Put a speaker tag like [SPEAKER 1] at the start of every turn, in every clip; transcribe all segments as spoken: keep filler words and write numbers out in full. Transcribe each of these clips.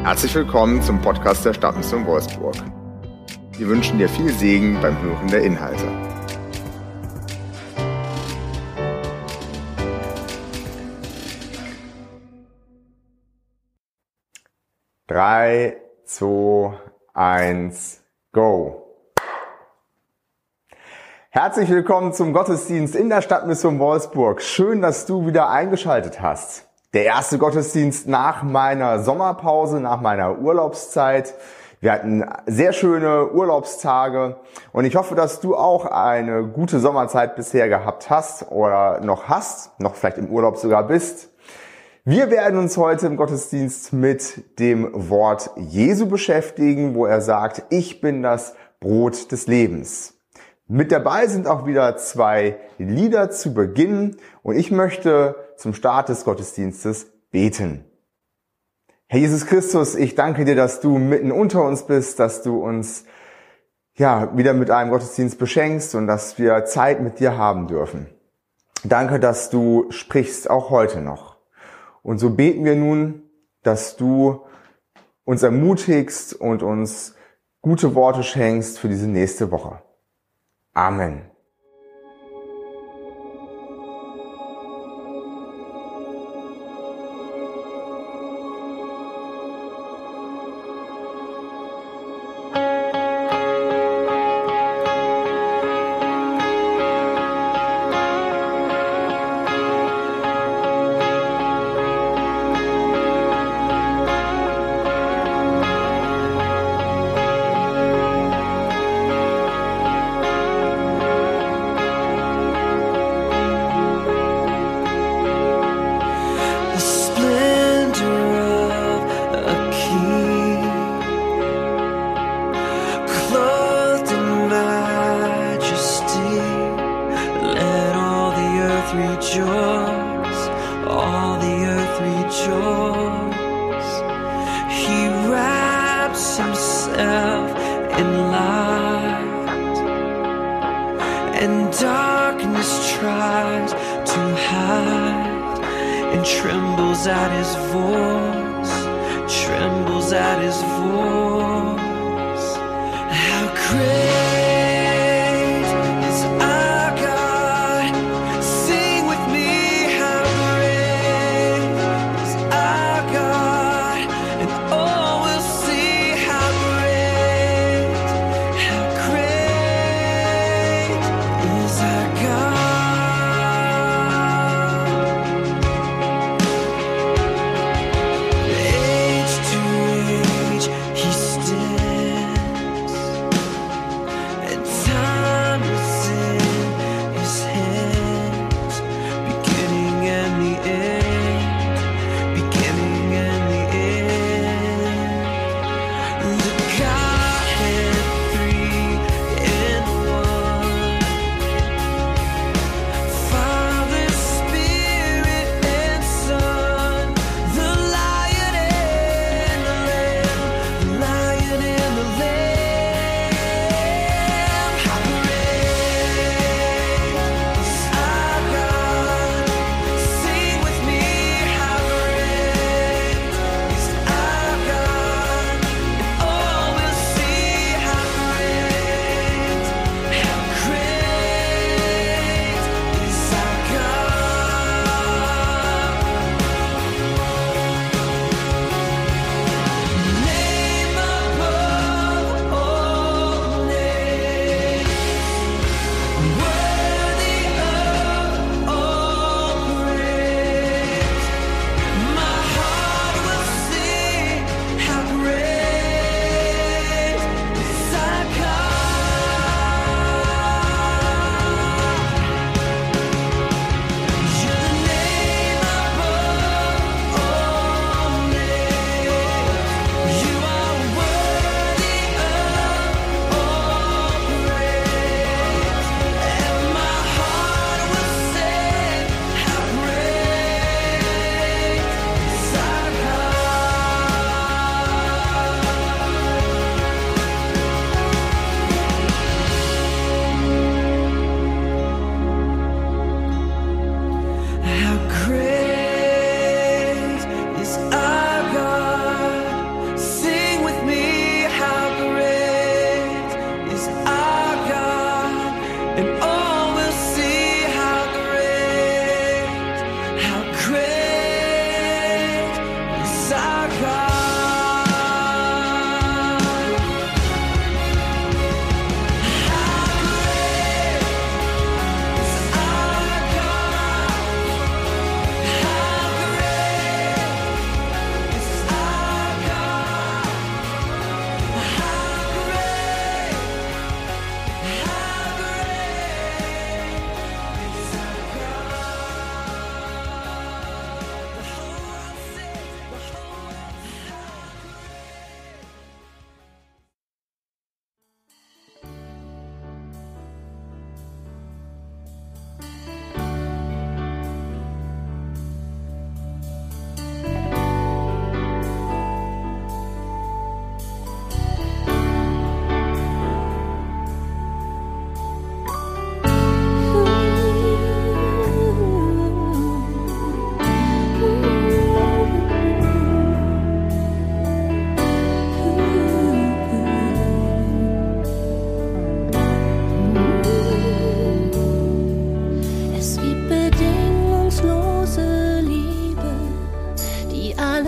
[SPEAKER 1] Herzlich willkommen zum Podcast der Stadtmission Wolfsburg. Wir wünschen dir viel Segen beim Hören der Inhalte. Drei, zwei, eins, go! Herzlich willkommen zum Gottesdienst in der Stadtmission Wolfsburg. Schön, dass du wieder eingeschaltet hast. Der erste Gottesdienst nach meiner Sommerpause, nach meiner Urlaubszeit. Wir hatten sehr schöne Urlaubstage und ich hoffe, dass du auch eine gute Sommerzeit bisher gehabt hast oder noch hast, noch vielleicht im Urlaub sogar bist. Wir werden uns heute im Gottesdienst mit dem Wort Jesu beschäftigen, wo er sagt, ich bin das Brot des Lebens. Mit dabei sind auch wieder zwei Lieder zu Beginn und ich möchte zum Start des Gottesdienstes beten. Herr Jesus Christus, ich danke dir, dass du mitten unter uns bist, dass du uns ja wieder mit einem Gottesdienst beschenkst und dass wir Zeit mit dir haben dürfen. Danke, dass du sprichst, auch heute noch. Und so beten wir nun, dass du uns ermutigst und uns gute Worte schenkst für diese nächste Woche. Amen.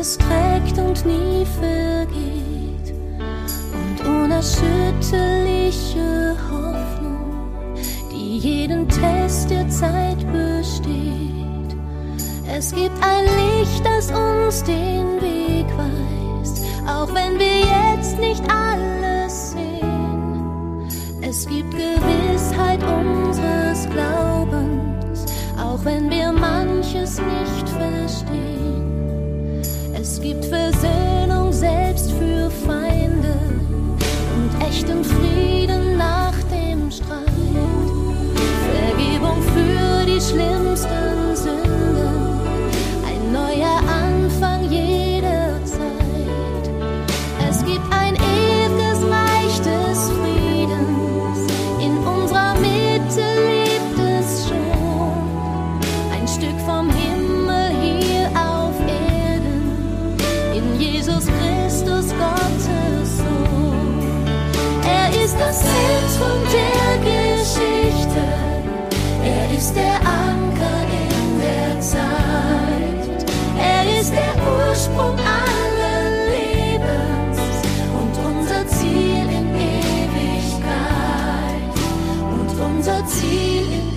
[SPEAKER 2] es trägt und nie vergeht, und unerschütterliche Hoffnung, die jeden Test der Zeit besteht. Es gibt ein Licht, das uns den Weg weist, auch wenn wir jetzt nicht alles sehen. Es gibt Gewissheit unseres Glaubens, auch wenn wir manches nicht verstehen. Es gibt Versöhnung selbst für Feinde und echten Frieden nach dem Streit. Vergebung für die schlimmsten Sünden, ein neuer Anfang jederzeit. Es gibt ein ewiges Reich des Friedens, in unserer Mitte lebt es schon. Ein Stück vom Himmel hier auf Erden, in Jesus Christus, Gottes Sohn. Er ist das Zentrum der Geschichte, er ist der Anker in der Zeit. Er ist der Ursprung allen Lebens und unser Ziel in Ewigkeit. Und unser Ziel in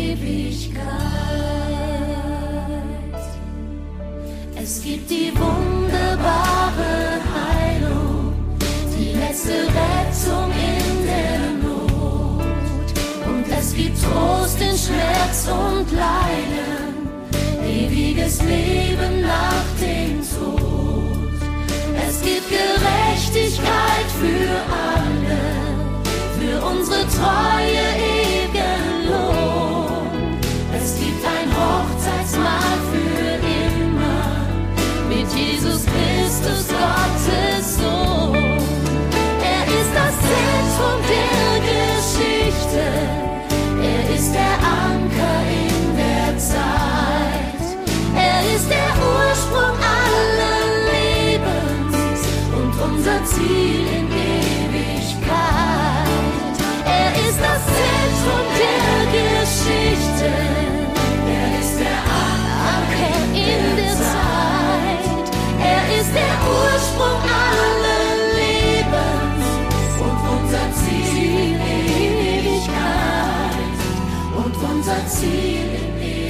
[SPEAKER 2] Ewigkeit. Es gibt die wunderbare Heilung, die letzte Rettung in der Not. Und es gibt Trost in Schmerz und Leiden, ewiges Leben nach dem Tod. Es gibt Gerechtigkeit für alle, für unsere Treue ewigen Lohn. Es gibt ein Hochzeitsmahl für immer, mit Jesus Christus, Gottes Sohn. Er ist das Zentrum der Geschichte, er ist der Anker in der Zeit. Er ist der Ursprung allen Lebens und unser Ziel in Ewigkeit. Er ist das Zentrum der Geschichte, er ist der Anker in der Zeit. Er ist der Ursprung allen Lebens und unser Ziel in Ewigkeit. Und unser Ziel in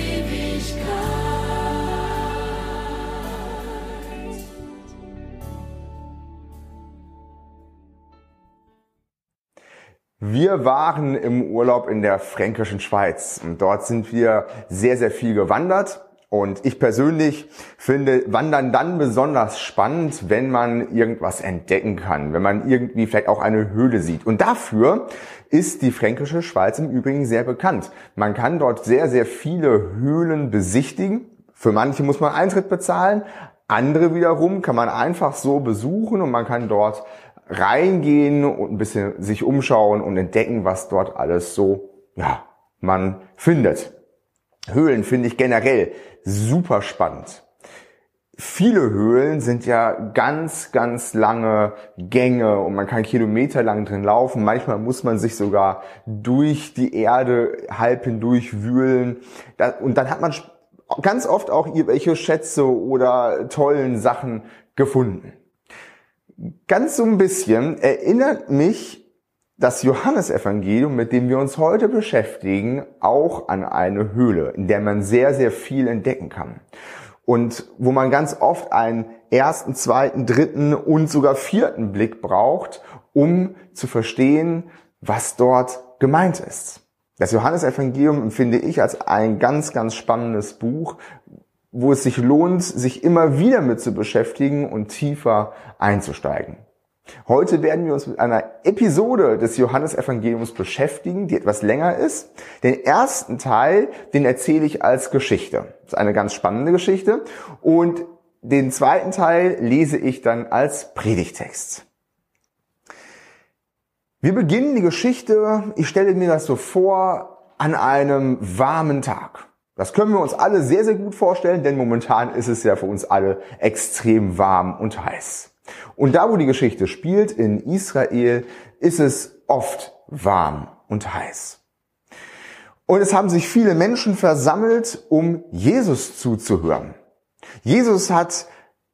[SPEAKER 1] Wir waren im Urlaub in der fränkischen Schweiz und dort sind wir sehr, sehr viel gewandert. Und ich persönlich finde Wandern dann besonders spannend, wenn man irgendwas entdecken kann, wenn man irgendwie vielleicht auch eine Höhle sieht. Und dafür ist die fränkische Schweiz im Übrigen sehr bekannt. Man kann dort sehr, sehr viele Höhlen besichtigen. Für manche muss man Eintritt bezahlen, andere wiederum kann man einfach so besuchen und man kann dort reingehen und ein bisschen sich umschauen und entdecken, was dort alles so, ja, man findet. Höhlen finde ich generell super spannend. Viele Höhlen sind ja ganz, ganz lange Gänge und man kann kilometerlang drin laufen. Manchmal muss man sich sogar durch die Erde halb hindurch wühlen. Und dann hat man ganz oft auch irgendwelche Schätze oder tollen Sachen gefunden. Ganz so ein bisschen erinnert mich das Johannesevangelium, mit dem wir uns heute beschäftigen, auch an eine Höhle, in der man sehr, sehr viel entdecken kann. Und wo man ganz oft einen ersten, zweiten, dritten und sogar vierten Blick braucht, um zu verstehen, was dort gemeint ist. Das Johannesevangelium empfinde ich als ein ganz, ganz spannendes Buch, wo es sich lohnt, sich immer wieder mit zu beschäftigen und tiefer einzusteigen. Heute werden wir uns mit einer Episode des Johannesevangeliums beschäftigen, die etwas länger ist. Den ersten Teil, den erzähle ich als Geschichte. Das ist eine ganz spannende Geschichte. Und den zweiten Teil lese ich dann als Predigtext. Wir beginnen die Geschichte, ich stelle mir das so vor, an einem warmen Tag. Das können wir uns alle sehr, sehr gut vorstellen, denn momentan ist es ja für uns alle extrem warm und heiß. Und da, wo die Geschichte spielt, in Israel, ist es oft warm und heiß. Und es haben sich viele Menschen versammelt, um Jesus zuzuhören. Jesus hat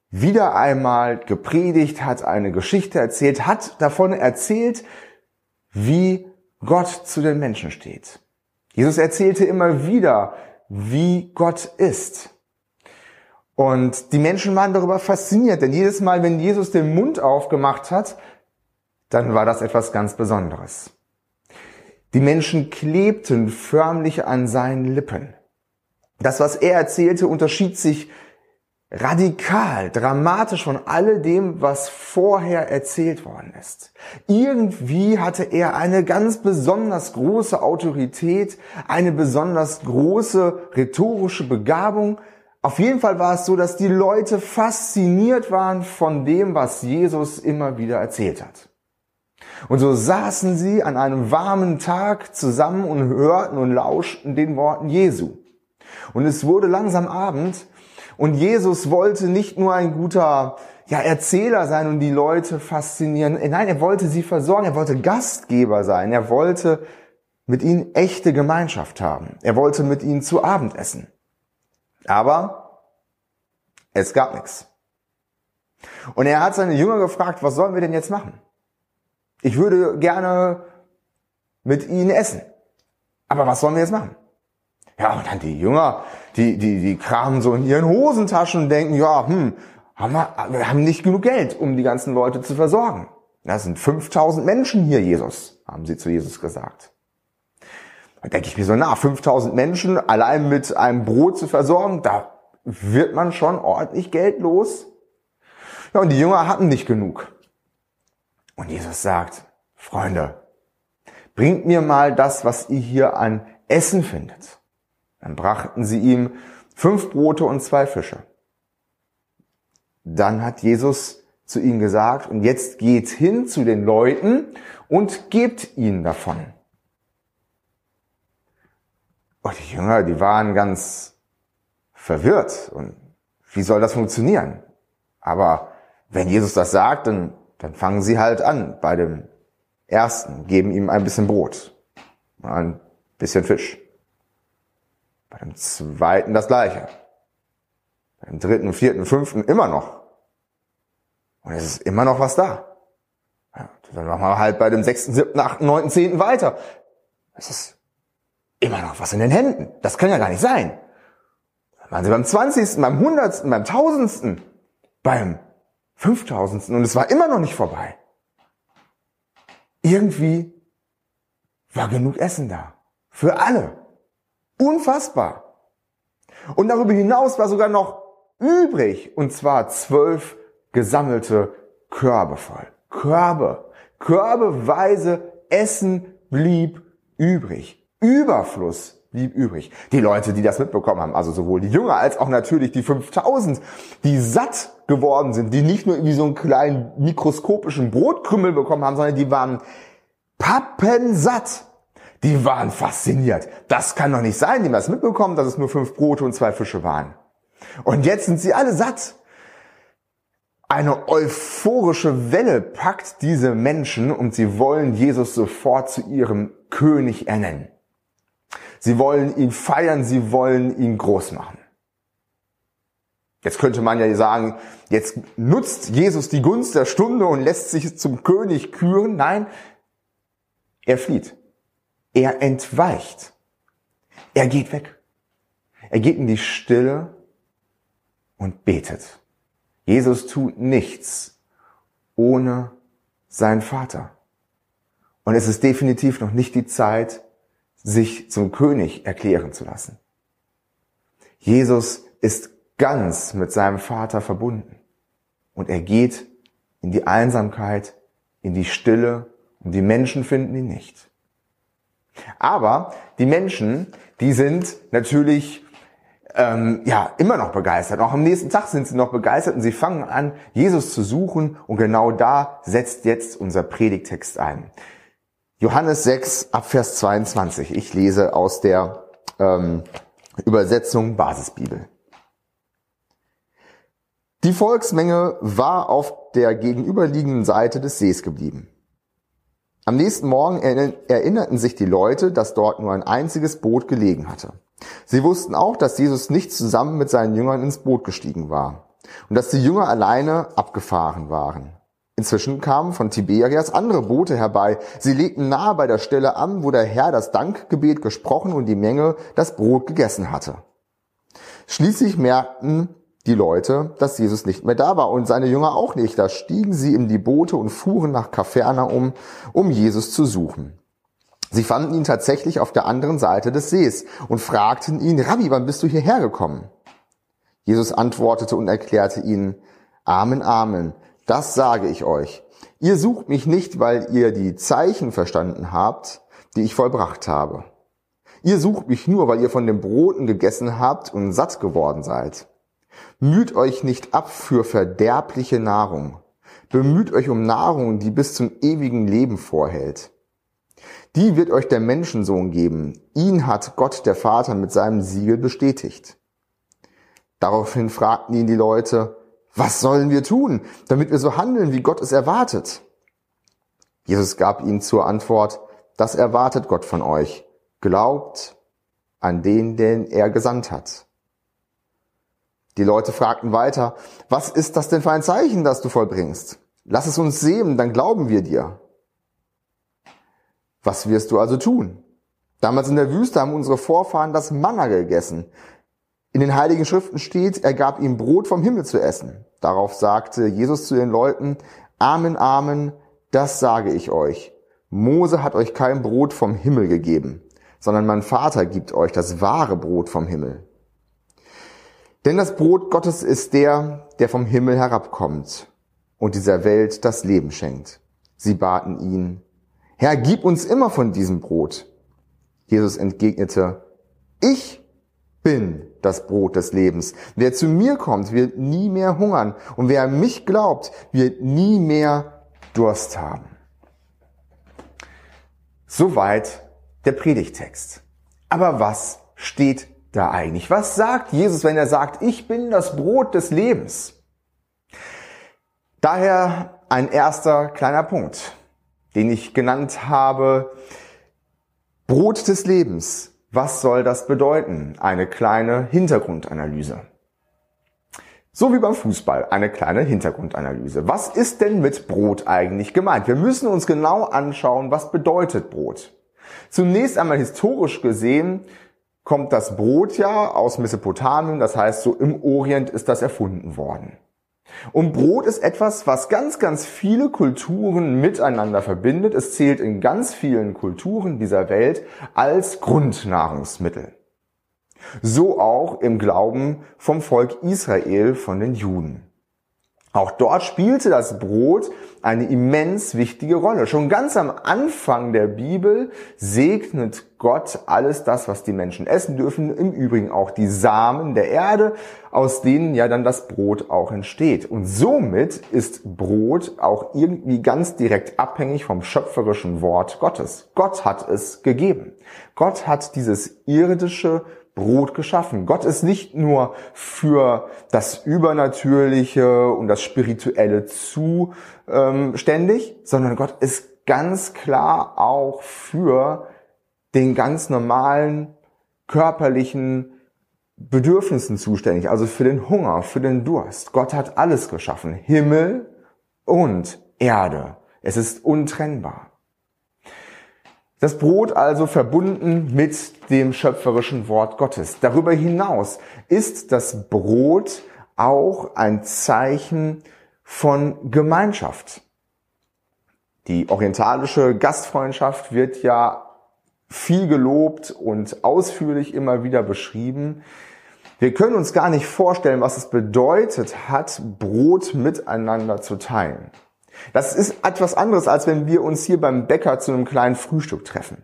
[SPEAKER 1] wieder einmal gepredigt, hat eine Geschichte erzählt, hat davon erzählt, wie Gott zu den Menschen steht. Jesus erzählte immer wieder, wie Gott ist. Und die Menschen waren darüber fasziniert, denn jedes Mal, wenn Jesus den Mund aufgemacht hat, dann war das etwas ganz Besonderes. Die Menschen klebten förmlich an seinen Lippen. Das, was er erzählte, unterschied sich radikal, dramatisch von alledem, was vorher erzählt worden ist. Irgendwie hatte er eine ganz besonders große Autorität, eine besonders große rhetorische Begabung. Auf jeden Fall war es so, dass die Leute fasziniert waren von dem, was Jesus immer wieder erzählt hat. Und so saßen sie an einem warmen Tag zusammen und hörten und lauschten den Worten Jesu. Und es wurde langsam Abend und Jesus wollte nicht nur ein guter ja, Erzähler sein und die Leute faszinieren. Nein, er wollte sie versorgen, er wollte Gastgeber sein, er wollte mit ihnen echte Gemeinschaft haben. Er wollte mit ihnen zu Abend essen. Aber es gab nichts. Und er hat seine Jünger gefragt, was sollen wir denn jetzt machen? Ich würde gerne mit ihnen essen. Aber was sollen wir jetzt machen? Ja, und dann die Jünger, die, die, die kramen so in ihren Hosentaschen und denken, ja, hm, haben wir, wir haben nicht genug Geld, um die ganzen Leute zu versorgen. Das sind fünftausend Menschen hier, Jesus, haben sie zu Jesus gesagt. Da denke ich mir so nach, fünftausend Menschen allein mit einem Brot zu versorgen, da wird man schon ordentlich Geld los. Ja, und die Jünger hatten nicht genug. Und Jesus sagt, Freunde, bringt mir mal das, was ihr hier an Essen findet. Dann brachten sie ihm fünf Brote und zwei Fische. Dann hat Jesus zu ihnen gesagt, und jetzt geht hin zu den Leuten und gebt ihnen davon. Und die Jünger, die waren ganz verwirrt. Und wie soll das funktionieren? Aber wenn Jesus das sagt, dann, dann fangen sie halt an bei dem Ersten, geben ihm ein bisschen Brot, ein bisschen Fisch. Bei dem Zweiten das Gleiche. Beim Dritten, Vierten, Fünften immer noch. Und es ist immer noch was da. Ja, dann machen wir halt bei dem Sechsten, Siebten, Achten, Neunten, Zehnten weiter. Es ist immer noch was in den Händen. Das kann ja gar nicht sein. Dann waren sie beim Zwanzigsten, beim Hundertsten, beim Tausendsten, beim Fünftausendsten und es war immer noch nicht vorbei. Irgendwie war genug Essen da. Für alle. Unfassbar. Und darüber hinaus war sogar noch übrig, und zwar zwölf gesammelte Körbe voll. Körbe. Körbeweise Essen blieb übrig. Überfluss blieb übrig. Die Leute, die das mitbekommen haben, also sowohl die Jünger als auch natürlich die fünftausend, die satt geworden sind, die nicht nur irgendwie so einen kleinen mikroskopischen Brotkrümmel bekommen haben, sondern die waren pappensatt. Die waren fasziniert. Das kann doch nicht sein, die haben das mitbekommen, dass es nur fünf Brote und zwei Fische waren. Und jetzt sind sie alle satt. Eine euphorische Welle packt diese Menschen und sie wollen Jesus sofort zu ihrem König ernennen. Sie wollen ihn feiern, sie wollen ihn groß machen. Jetzt könnte man ja sagen, jetzt nutzt Jesus die Gunst der Stunde und lässt sich zum König küren. Nein, er flieht. Er entweicht. Er geht weg. Er geht in die Stille und betet. Jesus tut nichts ohne seinen Vater. Und es ist definitiv noch nicht die Zeit, sich zum König erklären zu lassen. Jesus ist ganz mit seinem Vater verbunden. Und er geht in die Einsamkeit, in die Stille und die Menschen finden ihn nicht. Aber die Menschen, die sind natürlich ähm, ja immer noch begeistert. Auch am nächsten Tag sind sie noch begeistert und sie fangen an, Jesus zu suchen. Und genau da setzt jetzt unser Predigttext ein. Johannes sechs, ab Vers zweiundzwanzig. Ich lese aus der ähm, Übersetzung Basisbibel. Die Volksmenge war auf der gegenüberliegenden Seite des Sees geblieben. Am nächsten Morgen erinnerten sich die Leute, dass dort nur ein einziges Boot gelegen hatte. Sie wussten auch, dass Jesus nicht zusammen mit seinen Jüngern ins Boot gestiegen war. und dass die Jünger alleine abgefahren waren. Inzwischen kamen von Tiberias andere Boote herbei. Sie legten nahe bei der Stelle an, wo der Herr das Dankgebet gesprochen und die Menge das Brot gegessen hatte. Schließlich merkten die Leute, dass Jesus nicht mehr da war und seine Jünger auch nicht. Da stiegen sie in die Boote und fuhren nach Kapernaum, um Jesus zu suchen. Sie fanden ihn tatsächlich auf der anderen Seite des Sees und fragten ihn: Rabbi, wann bist du hierher gekommen? Jesus antwortete und erklärte ihnen: Amen, Amen. Das sage ich euch. Ihr sucht mich nicht, weil ihr die Zeichen verstanden habt, die ich vollbracht habe. Ihr sucht mich nur, weil ihr von den Broten gegessen habt und satt geworden seid. Müht euch nicht ab für verderbliche Nahrung. Bemüht euch um Nahrung, die bis zum ewigen Leben vorhält. Die wird euch der Menschensohn geben. Ihn hat Gott, der Vater, mit seinem Siegel bestätigt. Daraufhin fragten ihn die Leute: Was sollen wir tun, damit wir so handeln, wie Gott es erwartet? Jesus gab ihnen zur Antwort: Das erwartet Gott von euch. Glaubt an den, den er gesandt hat. Die Leute fragten weiter: Was ist das denn für ein Zeichen, das du vollbringst? Lass es uns sehen, dann glauben wir dir. Was wirst du also tun? Damals in der Wüste haben unsere Vorfahren das Manna gegessen. In den Heiligen Schriften steht, er gab ihm Brot vom Himmel zu essen. Darauf sagte Jesus zu den Leuten: Amen, Amen, das sage ich euch. Mose hat euch kein Brot vom Himmel gegeben, sondern mein Vater gibt euch das wahre Brot vom Himmel. Denn das Brot Gottes ist der, der vom Himmel herabkommt und dieser Welt das Leben schenkt. Sie baten ihn: Herr, gib uns immer von diesem Brot. Jesus entgegnete: Ich bin das Brot des Lebens. Wer zu mir kommt, wird nie mehr hungern. Und wer an mich glaubt, wird nie mehr Durst haben. Soweit der Predigttext. Aber was steht da eigentlich? Was sagt Jesus, wenn er sagt: Ich bin das Brot des Lebens? Daher ein erster kleiner Punkt, den ich genannt habe: Brot des Lebens. Was soll das bedeuten? Eine kleine Hintergrundanalyse. So wie beim Fußball, eine kleine Hintergrundanalyse. Was ist denn mit Brot eigentlich gemeint? Wir müssen uns genau anschauen, was bedeutet Brot. Zunächst einmal historisch gesehen kommt das Brot ja aus Mesopotamien, das heißt, so im Orient ist das erfunden worden. Und Brot ist etwas, was ganz, ganz viele Kulturen miteinander verbindet. Es zählt in ganz vielen Kulturen dieser Welt als Grundnahrungsmittel. So auch im Glauben vom Volk Israel, von den Juden. Auch dort spielte das Brot eine immens wichtige Rolle. Schon ganz am Anfang der Bibel segnet Gott alles das, was die Menschen essen dürfen. Im Übrigen auch die Samen der Erde, aus denen ja dann das Brot auch entsteht. Und somit ist Brot auch irgendwie ganz direkt abhängig vom schöpferischen Wort Gottes. Gott hat es gegeben. Gott hat dieses irdische Brot geschaffen. Gott ist nicht nur für das Übernatürliche und das Spirituelle zuständig, sondern Gott ist ganz klar auch für den ganz normalen körperlichen Bedürfnissen zuständig, also für den Hunger, für den Durst. Gott hat alles geschaffen, Himmel und Erde. Es ist untrennbar. Das Brot also verbunden mit dem schöpferischen Wort Gottes. Darüber hinaus ist das Brot auch ein Zeichen von Gemeinschaft. Die orientalische Gastfreundschaft wird ja viel gelobt und ausführlich immer wieder beschrieben. Wir können uns gar nicht vorstellen, was es bedeutet hat, Brot miteinander zu teilen. Das ist etwas anderes, als wenn wir uns hier beim Bäcker zu einem kleinen Frühstück treffen.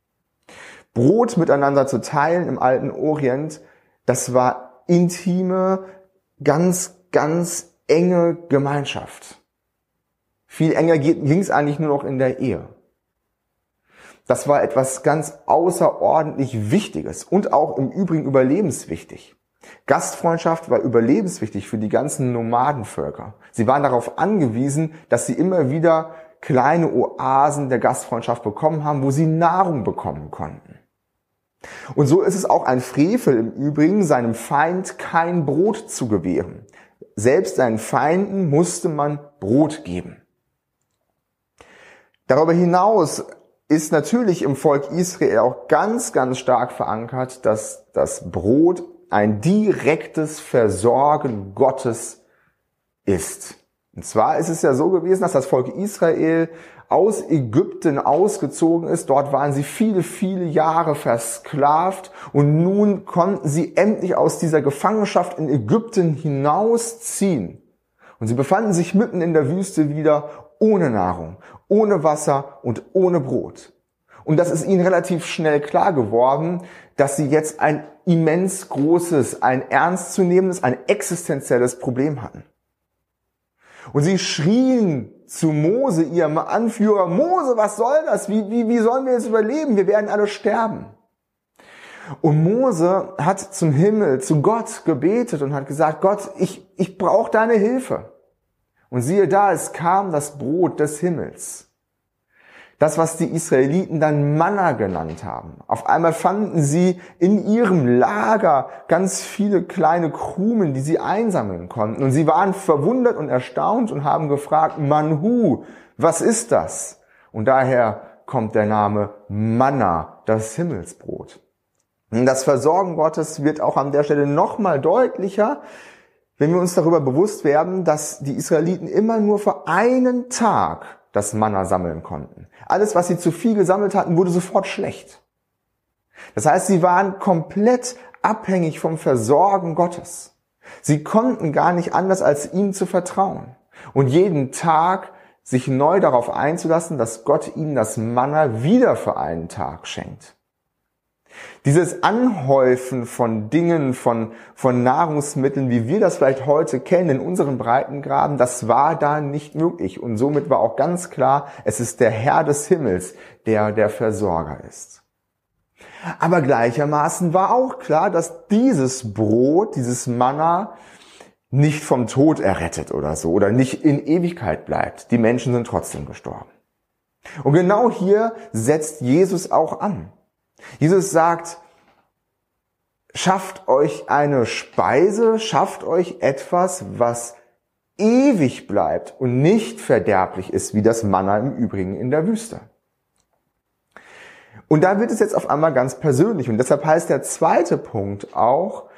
[SPEAKER 1] Brot miteinander zu teilen im alten Orient, das war intime, ganz, ganz enge Gemeinschaft. Viel enger ging es eigentlich nur noch in der Ehe. Das war etwas ganz außerordentlich Wichtiges und auch im Übrigen überlebenswichtig. Gastfreundschaft war überlebenswichtig für die ganzen Nomadenvölker. Sie waren darauf angewiesen, dass sie immer wieder kleine Oasen der Gastfreundschaft bekommen haben, wo sie Nahrung bekommen konnten. Und so ist es auch ein Frevel im Übrigen, seinem Feind kein Brot zu gewähren. Selbst seinen Feinden musste man Brot geben. Darüber hinaus ist natürlich im Volk Israel auch ganz, ganz stark verankert, dass das Brot ein direktes Versorgen Gottes ist. Und zwar ist es ja so gewesen, dass das Volk Israel aus Ägypten ausgezogen ist. Dort waren sie viele, viele Jahre versklavt und nun konnten sie endlich aus dieser Gefangenschaft in Ägypten hinausziehen. Und sie befanden sich mitten in der Wüste wieder ohne Nahrung, ohne Wasser und ohne Brot. Und das ist ihnen relativ schnell klar geworden, dass sie jetzt ein immens großes, ein ernstzunehmendes, ein existenzielles Problem hatten. Und sie schrien zu Mose, ihrem Anführer: Mose, was soll das? Wie, wie, wie sollen wir jetzt überleben? Wir werden alle sterben. Und Mose hat zum Himmel, zu Gott gebetet und hat gesagt: Gott, ich, ich brauche deine Hilfe. Und siehe da, es kam das Brot des Himmels. Das, was die Israeliten dann Manna genannt haben. Auf einmal fanden sie in ihrem Lager ganz viele kleine Krumen, die sie einsammeln konnten. Und sie waren verwundert und erstaunt und haben gefragt: Manhu, was ist das? Und daher kommt der Name Manna, das Himmelsbrot. Und das Versorgen Gottes wird auch an der Stelle nochmal deutlicher, wenn wir uns darüber bewusst werden, dass die Israeliten immer nur für einen Tag das Manna sammeln konnten. Alles, was sie zu viel gesammelt hatten, wurde sofort schlecht. Das heißt, sie waren komplett abhängig vom Versorgen Gottes. Sie konnten gar nicht anders, als ihm zu vertrauen und jeden Tag sich neu darauf einzulassen, dass Gott ihnen das Manna wieder für einen Tag schenkt. Dieses Anhäufen von Dingen, von, von Nahrungsmitteln, wie wir das vielleicht heute kennen in unseren Breitengraden, das war da nicht möglich. Und somit war auch ganz klar, es ist der Herr des Himmels, der der Versorger ist. Aber gleichermaßen war auch klar, dass dieses Brot, dieses Manna nicht vom Tod errettet oder so oder nicht in Ewigkeit bleibt. Die Menschen sind trotzdem gestorben. Und genau hier setzt Jesus auch an. Jesus sagt: Schafft euch eine Speise, schafft euch etwas, was ewig bleibt und nicht verderblich ist, wie das Manna im Übrigen in der Wüste. Und da wird es jetzt auf einmal ganz persönlich. Und deshalb heißt der zweite Punkt auch: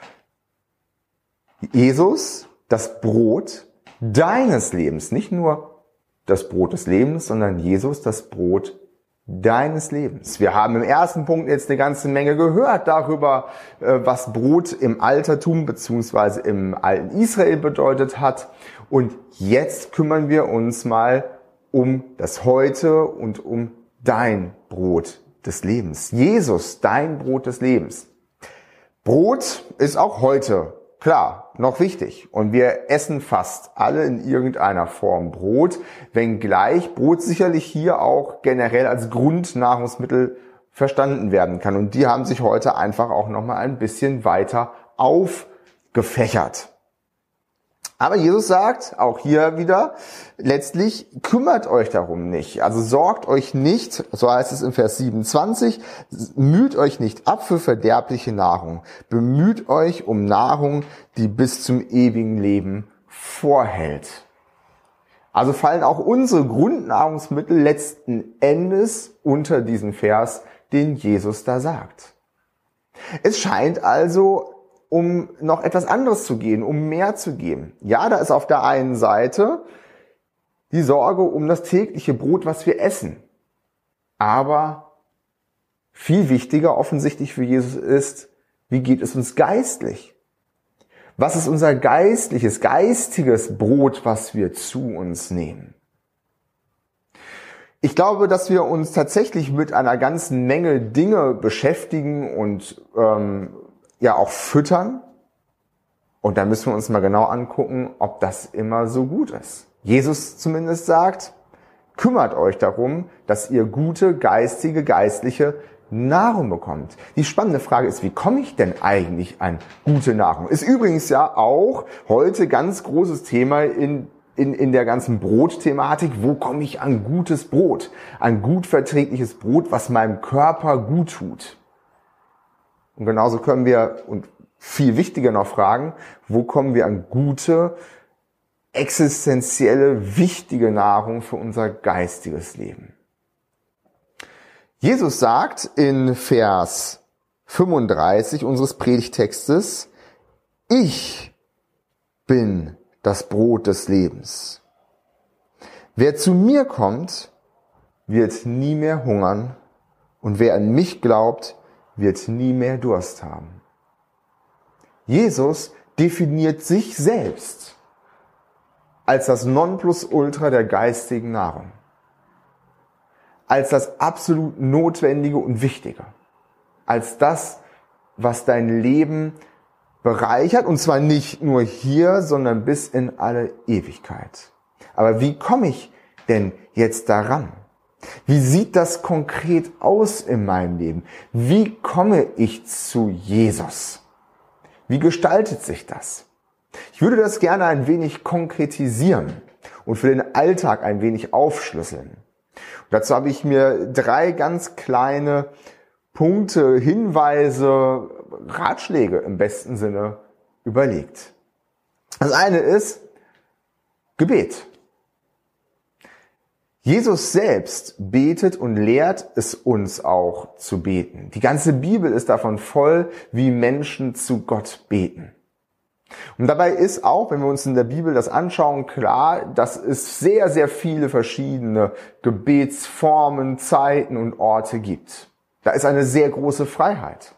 [SPEAKER 1] Jesus, das Brot deines Lebens. Nicht nur das Brot des Lebens, sondern Jesus, das Brot deines Lebens. Wir haben im ersten Punkt jetzt eine ganze Menge gehört darüber, was Brot im Altertum bzw. im alten Israel bedeutet hat. Und jetzt kümmern wir uns mal um das Heute und um dein Brot des Lebens. Jesus, dein Brot des Lebens. Brot ist auch heute, klar, noch wichtig. Und wir essen fast alle in irgendeiner Form Brot, wenngleich Brot sicherlich hier auch generell als Grundnahrungsmittel verstanden werden kann. Und die haben sich heute einfach auch nochmal ein bisschen weiter aufgefächert. Aber Jesus sagt, auch hier wieder, letztlich kümmert euch darum nicht. Also sorgt euch nicht, so heißt es im Vers siebenundzwanzig, müht euch nicht ab für verderbliche Nahrung. Bemüht euch um Nahrung, die bis zum ewigen Leben vorhält. Also fallen auch unsere Grundnahrungsmittel letzten Endes unter diesen Vers, den Jesus da sagt. Es scheint also um noch etwas anderes zu gehen, um mehr zu geben. Ja, da ist auf der einen Seite die Sorge um das tägliche Brot, was wir essen. Aber viel wichtiger offensichtlich für Jesus ist, wie geht es uns geistlich? Was ist unser geistliches, geistiges Brot, was wir zu uns nehmen? Ich glaube, dass wir uns tatsächlich mit einer ganzen Menge Dinge beschäftigen und ähm, ja auch füttern. Und da müssen wir uns mal genau angucken, ob das immer so gut ist. Jesus zumindest sagt, kümmert euch darum, dass ihr gute, geistige, geistliche Nahrung bekommt. Die spannende Frage ist, wie komme ich denn eigentlich an gute Nahrung? Ist übrigens ja auch heute ganz großes Thema in In, in der ganzen Brotthematik. Wo komme ich an gutes Brot? An gut verträgliches Brot, was meinem Körper gut tut. Und genauso können wir und viel wichtiger noch fragen, wo kommen wir an gute, existenzielle, wichtige Nahrung für unser geistiges Leben? Jesus sagt in Vers fünfunddreißig unseres Predigtextes, ich bin das Brot des Lebens. Wer zu mir kommt, wird nie mehr hungern, und wer an mich glaubt, wird nie mehr Durst haben. Jesus definiert sich selbst als das Nonplusultra der geistigen Nahrung, als das absolut Notwendige und Wichtige, als das, was dein Leben bereichert, und zwar nicht nur hier, sondern bis in alle Ewigkeit. Aber wie komme ich denn jetzt daran? Wie sieht das konkret aus in meinem Leben? Wie komme ich zu Jesus? Wie gestaltet sich das? Ich würde das gerne ein wenig konkretisieren und für den Alltag ein wenig aufschlüsseln. Und dazu habe ich mir drei ganz kleine Punkte, Hinweise, Ratschläge im besten Sinne überlegt. Das eine ist Gebet. Jesus selbst betet und lehrt es uns auch zu beten. Die ganze Bibel ist davon voll, wie Menschen zu Gott beten. Und dabei ist auch, wenn wir uns in der Bibel das anschauen, klar, dass es sehr, sehr viele verschiedene Gebetsformen, Zeiten und Orte gibt. Da ist eine sehr große Freiheit.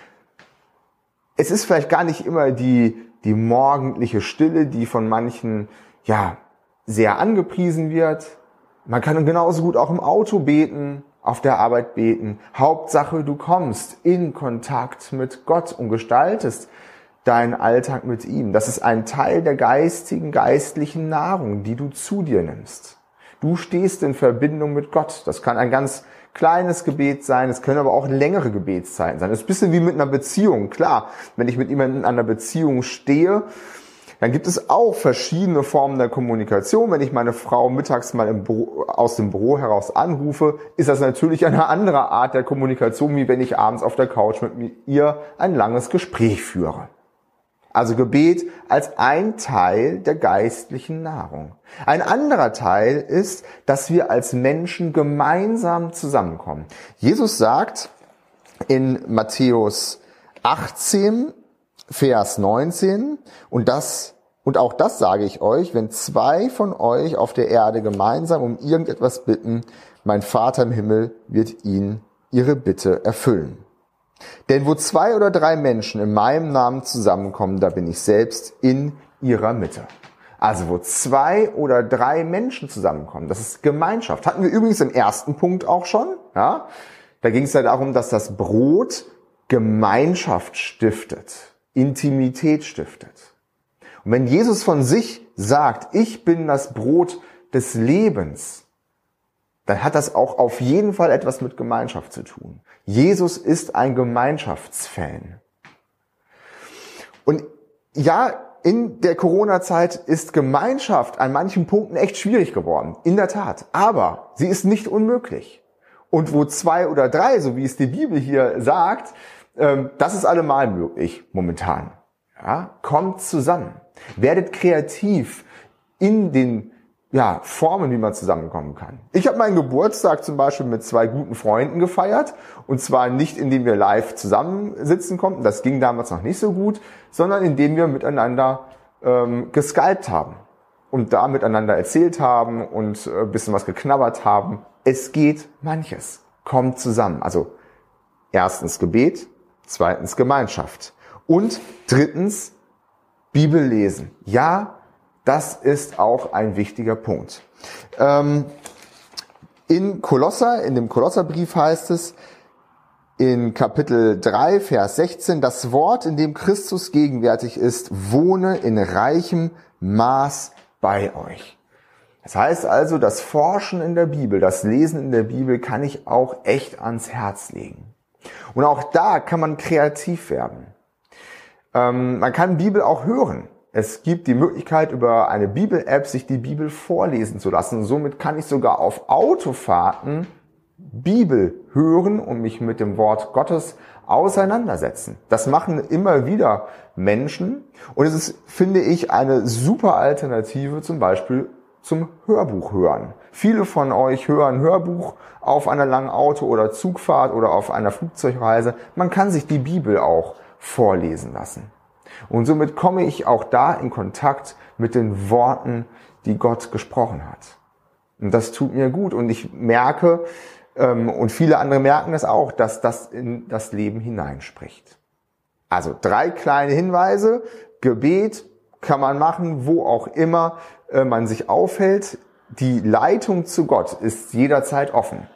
[SPEAKER 1] Es ist vielleicht gar nicht immer die, die morgendliche Stille, die von manchen, ja, sehr angepriesen wird. Man kann genauso gut auch im Auto beten, auf der Arbeit beten. Hauptsache, du kommst in Kontakt mit Gott und gestaltest deinen Alltag mit ihm. Das ist ein Teil der geistigen, geistlichen Nahrung, die du zu dir nimmst. Du stehst in Verbindung mit Gott. Das kann ein ganz kleines Gebet sein, es können aber auch längere Gebetszeiten sein. Das ist ein bisschen wie mit einer Beziehung. Klar, wenn ich mit jemandem in einer Beziehung stehe, dann gibt es auch verschiedene Formen der Kommunikation. Wenn ich meine Frau mittags mal im Büro, aus dem Büro heraus anrufe, ist das natürlich eine andere Art der Kommunikation, wie wenn ich abends auf der Couch mit ihr ein langes Gespräch führe. Also Gebet als ein Teil der geistlichen Nahrung. Ein anderer Teil ist, dass wir als Menschen gemeinsam zusammenkommen. Jesus sagt in Matthäus achtzehn, Vers neunzehn, und das, und auch das sage ich euch, wenn zwei von euch auf der Erde gemeinsam um irgendetwas bitten, mein Vater im Himmel wird ihnen ihre Bitte erfüllen. Denn wo zwei oder drei Menschen in meinem Namen zusammenkommen, da bin ich selbst in ihrer Mitte. Also wo zwei oder drei Menschen zusammenkommen, das ist Gemeinschaft. Hatten wir übrigens im ersten Punkt auch schon. Ja? Da ging es ja darum, dass das Brot Gemeinschaft stiftet, Intimität stiftet. Und wenn Jesus von sich sagt, ich bin das Brot des Lebens, dann hat das auch auf jeden Fall etwas mit Gemeinschaft zu tun. Jesus ist ein Gemeinschaftsfan. Und ja, in der Corona-Zeit ist Gemeinschaft an manchen Punkten echt schwierig geworden. In der Tat. Aber sie ist nicht unmöglich. Und wo zwei oder drei, so wie es die Bibel hier sagt, das ist allemal möglich momentan. Ja, kommt zusammen. Werdet kreativ in den ja, Formen, wie man zusammenkommen kann. Ich habe meinen Geburtstag zum Beispiel mit zwei guten Freunden gefeiert. Und zwar nicht, indem wir live zusammensitzen konnten. Das ging damals noch nicht so gut. Sondern indem wir miteinander ähm, geskypt haben. Und da miteinander erzählt haben und äh, ein bisschen was geknabbert haben. Es geht manches. Kommt zusammen. Also erstens Gebet. Zweitens Gemeinschaft. Und drittens Bibel lesen. Ja, das ist auch ein wichtiger Punkt. Ähm, in Kolosser, in dem Kolosserbrief heißt es, in Kapitel drei, Vers sechzehn, das Wort, in dem Christus gegenwärtig ist, wohne in reichem Maß bei euch. Das heißt also, das Forschen in der Bibel, das Lesen in der Bibel kann ich auch echt ans Herz legen. Und auch da kann man kreativ werden. Ähm, man kann Bibel auch hören. Es gibt die Möglichkeit, über eine Bibel-App sich die Bibel vorlesen zu lassen. Somit kann ich sogar auf Autofahrten Bibel hören und mich mit dem Wort Gottes auseinandersetzen. Das machen immer wieder Menschen und es ist, finde ich, eine super Alternative zum Beispiel zum Hörbuch hören. Viele von euch hören Hörbuch auf einer langen Auto- oder Zugfahrt oder auf einer Flugzeugreise. Man kann sich die Bibel auch vorlesen lassen. Und somit komme ich auch da in Kontakt mit den Worten, die Gott gesprochen hat. Und das tut mir gut und ich merke, ähm, und viele andere merken das auch, dass das in das Leben hineinspricht. Also drei kleine Hinweise. Gebet kann man machen, wo auch immer äh, man sich aufhält. Die Leitung zu Gott ist jederzeit offen.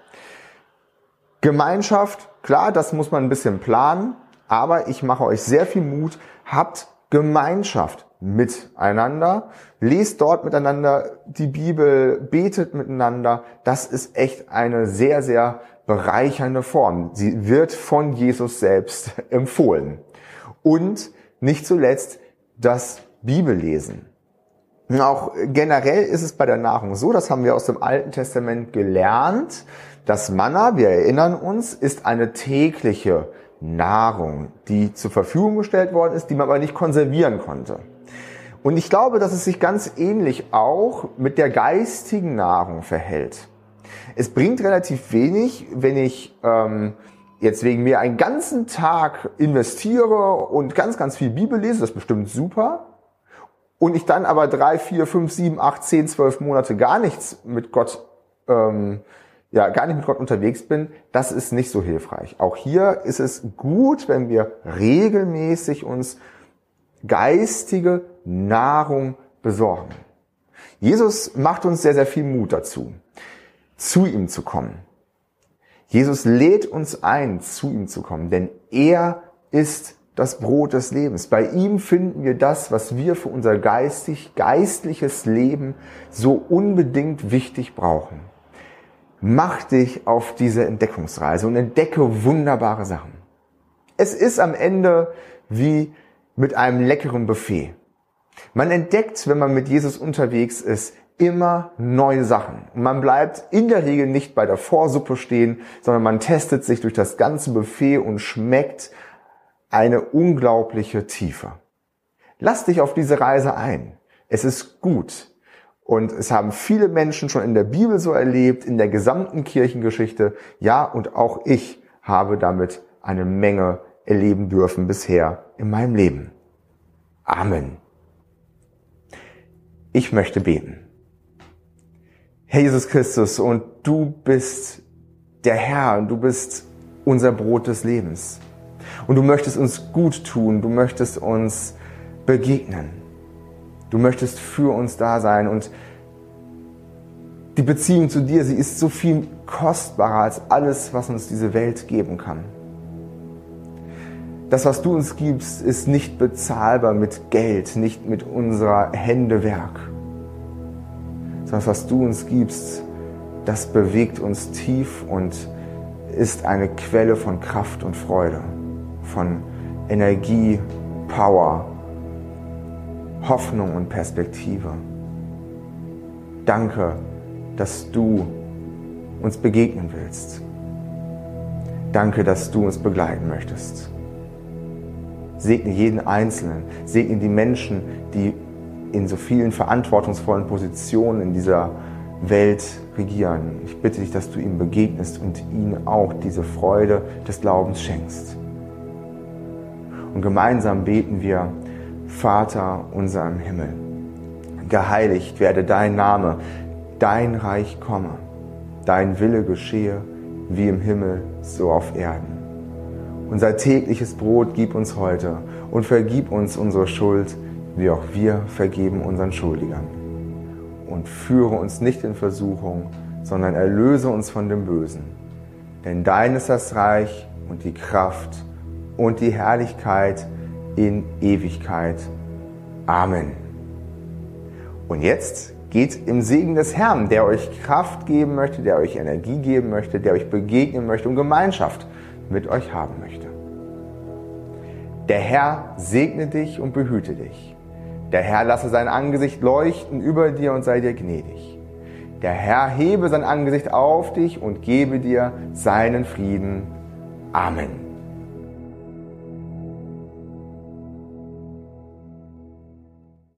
[SPEAKER 1] Gemeinschaft, klar, das muss man ein bisschen planen, aber ich mache euch sehr viel Mut. Habt Gemeinschaft miteinander, lest dort miteinander die Bibel, betet miteinander. Das ist echt eine sehr, sehr bereichernde Form. Sie wird von Jesus selbst empfohlen. Und nicht zuletzt das Bibellesen. Auch generell ist es bei der Nahrung so, das haben wir aus dem Alten Testament gelernt, das Manna, wir erinnern uns, ist eine tägliche Nahrung, die zur Verfügung gestellt worden ist, die man aber nicht konservieren konnte. Und ich glaube, dass es sich ganz ähnlich auch mit der geistigen Nahrung verhält. Es bringt relativ wenig, wenn ich ähm, jetzt wegen mir einen ganzen Tag investiere und ganz, ganz viel Bibel lese, das ist bestimmt super. Und ich dann aber drei, vier, fünf, sieben, acht, zehn, zwölf Monate gar nichts mit Gott, ähm, ja, gar nicht mit Gott unterwegs bin, das ist nicht so hilfreich. Auch hier ist es gut, wenn wir regelmäßig uns geistige Nahrung besorgen. Jesus macht uns sehr, sehr viel Mut dazu, zu ihm zu kommen. Jesus lädt uns ein, zu ihm zu kommen, denn er ist das Brot des Lebens. Bei ihm finden wir das, was wir für unser geistig, geistliches Leben so unbedingt wichtig brauchen. Mach dich auf diese Entdeckungsreise und entdecke wunderbare Sachen. Es ist am Ende wie mit einem leckeren Buffet. Man entdeckt, wenn man mit Jesus unterwegs ist, immer neue Sachen. Und man bleibt in der Regel nicht bei der Vorsuppe stehen, sondern man testet sich durch das ganze Buffet und schmeckt eine unglaubliche Tiefe. Lass dich auf diese Reise ein. Es ist gut. Und es haben viele Menschen schon in der Bibel so erlebt, in der gesamten Kirchengeschichte. Ja, und auch ich habe damit eine Menge erleben dürfen bisher in meinem Leben. Amen. Ich möchte beten. Herr Jesus Christus, und du bist der Herr, und du bist unser Brot des Lebens. Und du möchtest uns gut tun, du möchtest uns begegnen. Du möchtest für uns da sein und die Beziehung zu dir, sie ist so viel kostbarer als alles, was uns diese Welt geben kann. Das, was du uns gibst, ist nicht bezahlbar mit Geld, nicht mit unserer Hände Werk. Sondern das, was du uns gibst, das bewegt uns tief und ist eine Quelle von Kraft und Freude, von Energie, Power, Hoffnung und Perspektive. Danke, dass du uns begegnen willst. Danke, dass du uns begleiten möchtest. Segne jeden Einzelnen, segne die Menschen, die in so vielen verantwortungsvollen Positionen in dieser Welt regieren. Ich bitte dich, dass du ihnen begegnest und ihnen auch diese Freude des Glaubens schenkst. Und gemeinsam beten wir: Vater unser im Himmel, geheiligt werde dein Name, dein Reich komme, dein Wille geschehe, wie im Himmel, so auf Erden. Unser tägliches Brot gib uns heute und vergib uns unsere Schuld, wie auch wir vergeben unseren Schuldigern. Und führe uns nicht in Versuchung, sondern erlöse uns von dem Bösen. Denn dein ist das Reich und die Kraft und die Herrlichkeit in Ewigkeit. Amen. Und jetzt geht im Segen des Herrn, der euch Kraft geben möchte, der euch Energie geben möchte, der euch begegnen möchte und Gemeinschaft mit euch haben möchte. Der Herr segne dich und behüte dich. Der Herr lasse sein Angesicht leuchten über dir und sei dir gnädig. Der Herr hebe sein Angesicht auf dich und gebe dir seinen Frieden. Amen.